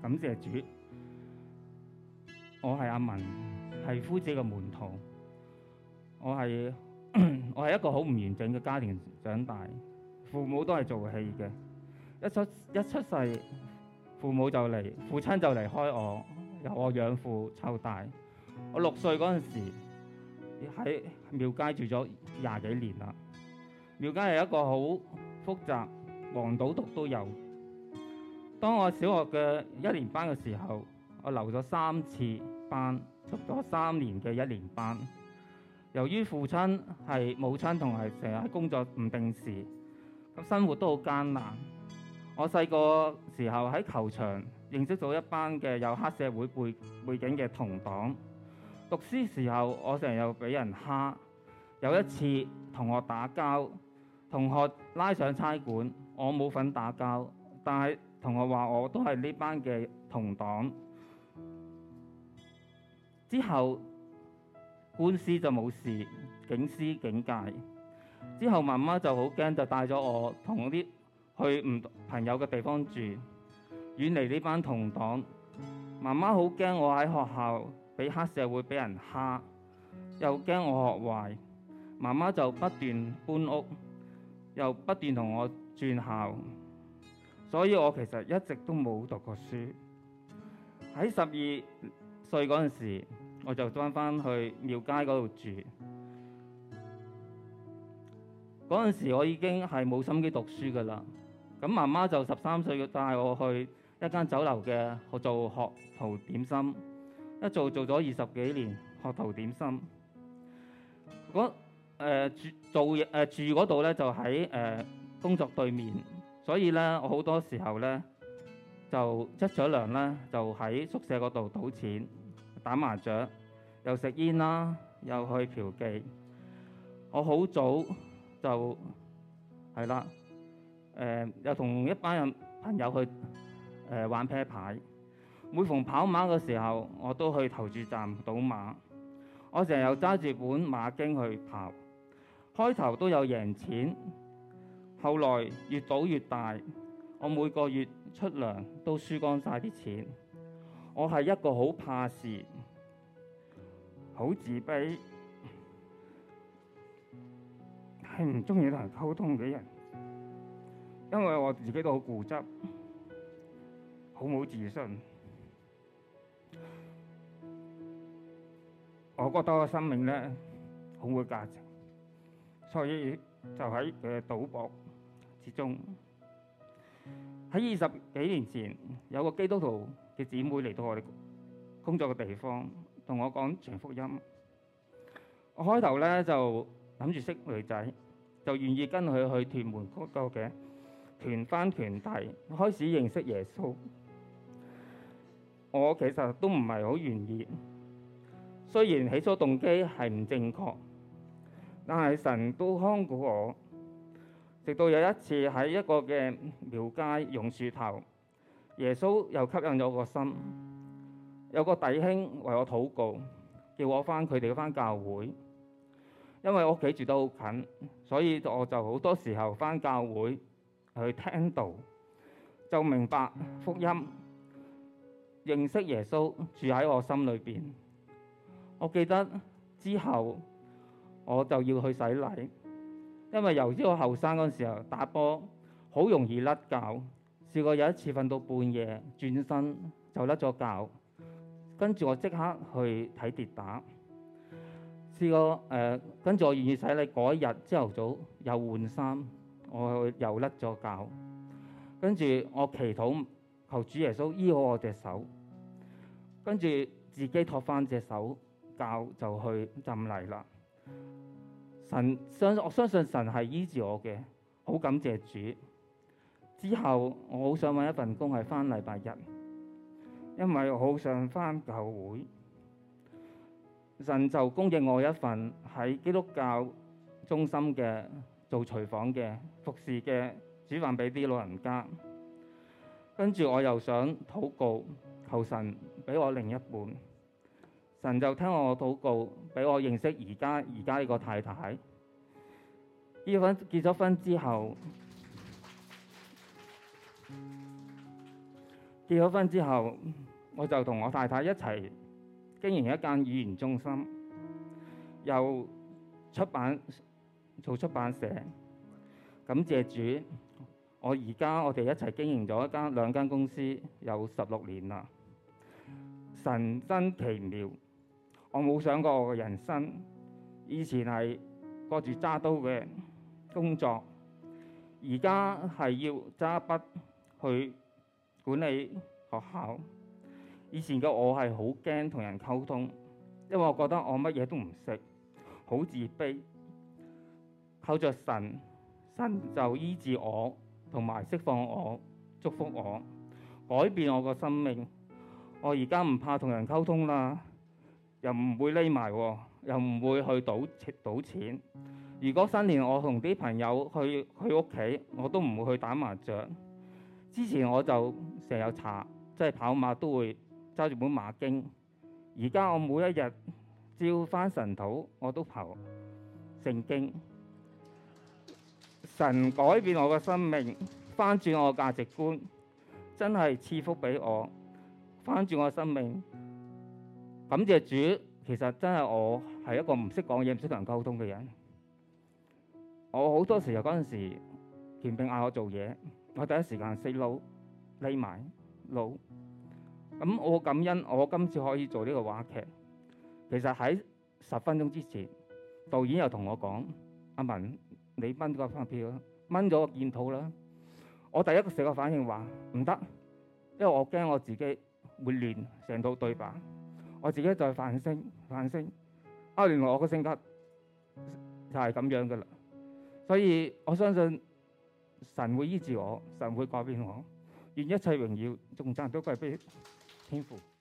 感謝主，我係阿文，係夫子嘅門徒。我係一個好唔完整嘅家庭長大，父母都係做戲嘅。一出世，父親就離開我，由我養父湊大。我6歲嗰陣時喺廟街住咗20幾年啦。廟街係一個好複雜，黃賭毒都有。當我小學嘅1年班嘅時候，我留咗3次班，讀咗3年嘅1年班。由於父親係母親同埋成日喺工作唔定時，咁生活都好艱難。我細個時候喺球場認識到一班嘅有黑社會背景嘅同黨。讀書時候我成日又俾人蝦。有一次同學打交，同學拉上差館，我冇份打交，但係同學話我都係呢班嘅同黨。之後官司就冇事，警司警戒。之後媽媽就好驚，就帶咗我同啲去唔朋友嘅地方住，遠離呢班同黨。媽媽好驚我喺學校俾黑社會俾人蝦，又驚我學壞。媽媽就不斷搬屋，又不斷同我轉校，所以我其實一直都冇讀過書。喺12歲嗰陣時，我就翻去廟街嗰度住。嗰陣時我已經係冇心機讀書噶啦。咁媽媽就13歲帶我去一間酒樓嘅做學徒點心，一做咗20幾年學徒點心。住嗰度咧就喺工作對面，所以咧我好多時候咧就出咗糧咧就喺宿舍嗰度賭錢、打麻雀，又食煙啦，又去嫖妓。我好早就係啦，又同一班人朋友去玩啤牌。每逢跑馬嘅時候，我都去投注站賭馬。我成日又揸住本馬經去跑，開頭都有贏錢，後來越賭越大，我每個月出糧都輸光晒啲錢。我係一個好怕事、好自卑、係唔中意同人溝通嘅人，因為我自己都好固執，好冇自信。我覺得我生命咧好冇價值，所以就喺佢嘅賭博之中。喺20幾年前，有個基督徒嘅姊妹嚟到我哋工作嘅地方，同我講傳福音。我開頭咧就諗住識女仔，就願意跟佢去屯門嗰個嘅團返團體，開始認識耶穌。我其實都唔係好願意。雖然起初動機係唔正確，但係神都看顧我。直到有一次喺一個嘅廟街榕樹頭，耶穌又吸引咗我個心。有個弟兄為我禱告，叫我翻佢哋翻教會。因為我屋企住得好近，所以我就好多時候翻教會去聽道，就明白福音，認識耶穌住喺我心裏邊。我記得之後我就要去洗禮，因為由於我後生嗰陣時候打波好容易甩臼，試過有一次瞓到半夜轉身就甩咗臼，跟住我即刻去睇跌打。試過跟住我願意洗禮嗰一日朝頭早又換衫，我又甩咗臼，跟住我祈禱求主耶穌醫好我隻手，跟住自己托翻隻手臼就去浸禮啦。我相信神係醫治我嘅，好感謝主。之後我好想揾一份工係翻禮拜日，因為我好想翻教會。神就供應我一份喺基督教中心嘅做廚房嘅服侍嘅，煮飯俾啲老人家。跟住我又想禱告，求神俾我另一半。神就聽我禱告，俾我認識而家呢個太太。結咗婚之後， 結咗婚之後，我就同我太太一齊經營一間語言中心，又做出版社。感謝主，我哋一齊經營咗兩間公司，有16年啦。神真奇妙，我冇想過我嘅人生以前係過住揸刀嘅工作，而家係要揸筆去管理學校。以前嘅我係好驚同人溝通，因為我覺得我乜嘢都唔識，好自卑。靠着神就醫治我，同埋釋放我，祝福我，改變我個生命。我而家唔怕同人溝通啦，又唔會匿埋，又唔會去賭錢。如果新年我同啲朋友去屋企，我都唔會去打麻雀。之前我就成日有查，即係跑馬都會揸住本馬經。而家我每一日照翻神土，我都刨聖經。神改變我嘅生命，翻轉我嘅價值觀，真係賜福俾我，翻轉我嘅生命。感謝主，其實真係我係一個唔識講嘢、唔識同人溝通嘅人。我好多時候嗰陣時，權柄嗌我做嘢，我第一時間 say no，匿埋 no。咁我感恩，我今次可以做呢個話劇。其實喺10分鐘之前，導演又同我講：阿文，你掹咗個發票啦，掹咗個檢討啦。我第一個時個反應話唔得，因為我驚我自己會亂成套對白。我自己再反省。原來我個性格就係咁樣噶啦。所以我相信神會醫治我，神會改變我。願一切榮耀、頌讚都歸俾天父。